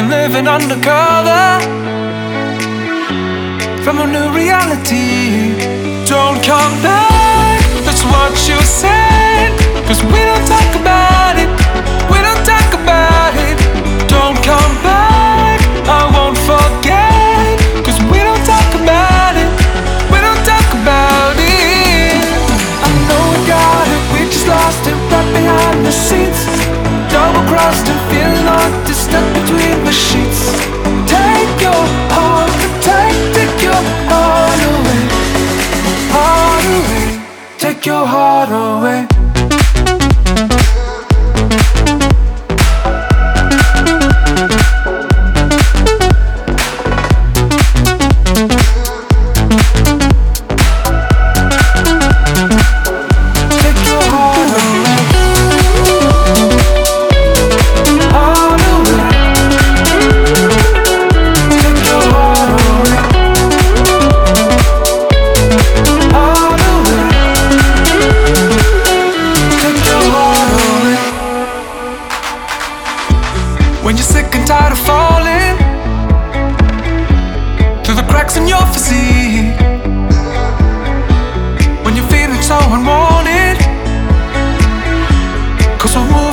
you're living undercover from a new reality. Don't come back, that's what you said. 'Cause we don't talk about it, we don't talk about it. Don't come back, I won't forget. 'Cause we don't talk about it, we don't talk about it. I know we got it, we just lost it right behind the scenes. Double-crossed and feeling locked, stuck between the sheets. Take your heart, take your heart away, heart away. Take your heart away. When you're sick and tired of falling through the cracks in your physique, when you're feeling so unwanted, 'cause I